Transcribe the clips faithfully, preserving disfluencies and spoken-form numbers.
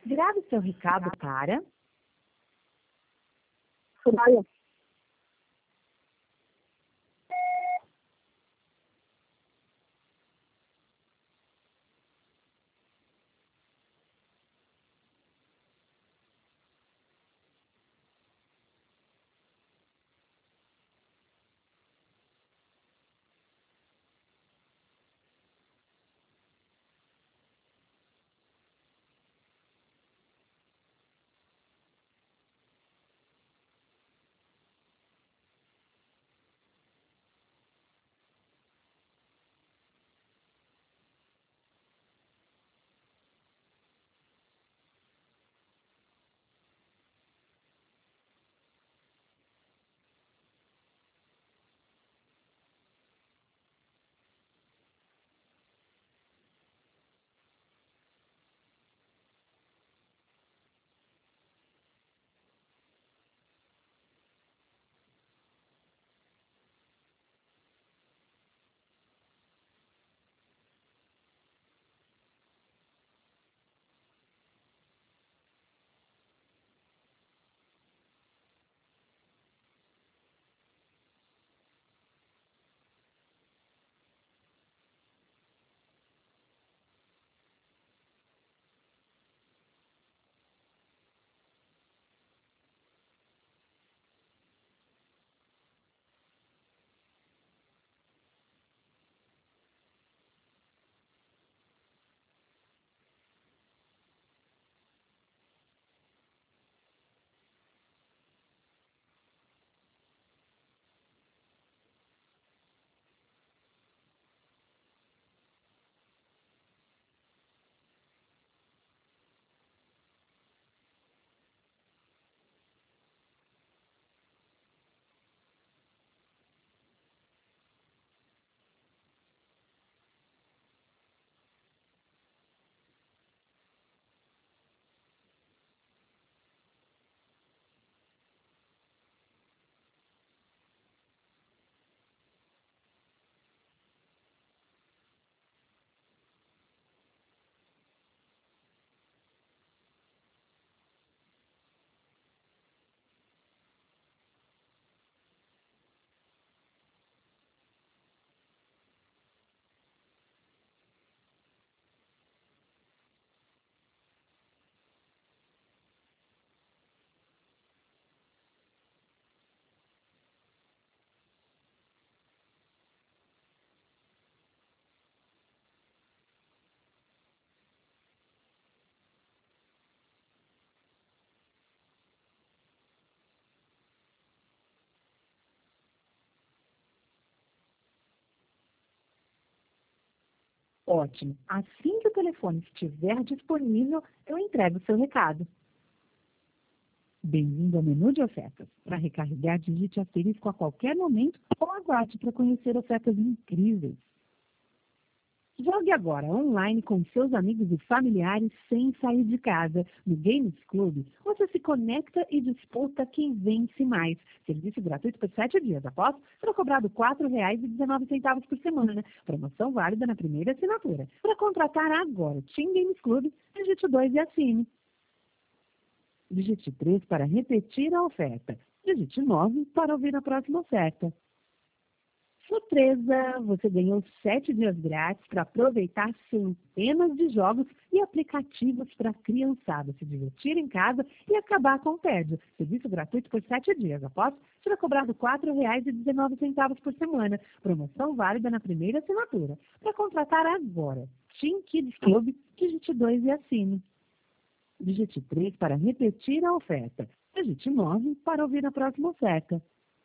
Grave seu recado para... Soraya. Ótimo. Assim que o telefone estiver disponível, eu entrego o seu recado. Bem-vindo ao menu de ofertas. Para recarregar, digite asterisco a qualquer momento ou aguarde para conhecer ofertas incríveis. Jogue agora online com seus amigos e familiares sem sair de casa. No Games Club, você se conecta e disputa quem vence mais. Serviço gratuito por sete dias. Após, será cobrado quatro reais e dezenove centavos por semana. Promoção válida na primeira assinatura. Para contratar agora Team Games Club, digite dois e assine. Digite três para repetir a oferta. Digite nove para ouvir a próxima oferta. Surpresa! Você ganhou sete dias grátis para aproveitar centenas de jogos e aplicativos para a criançada se divertir em casa e acabar com o tédio. Serviço gratuito por sete dias. Após, será cobrado quatro reais e dezenove centavos por semana. Promoção válida na primeira assinatura. Para contratar agora, Team Kids Club, digite dois e assine. Digite três para repetir a oferta. Digite nove para ouvir a próxima oferta.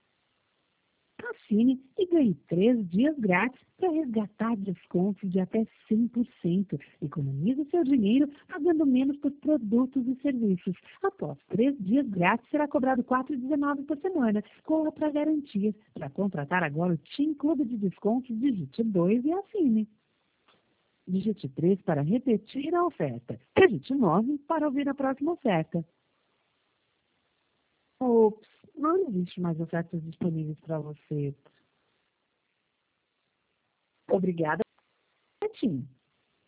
Assine e ganhe três dias grátis para resgatar descontos de até cem por cento. Economize seu dinheiro pagando menos por produtos e serviços. Após três dias grátis, será cobrado quatro reais e dezenove centavos por semana. Corra para garantia. Para contratar agora o Team Clube de Descontos, digite dois e assine. Digite três para repetir a oferta. Digite nove para ouvir a próxima oferta. Ops, não existe mais ofertas disponíveis para você. Obrigada, Tim.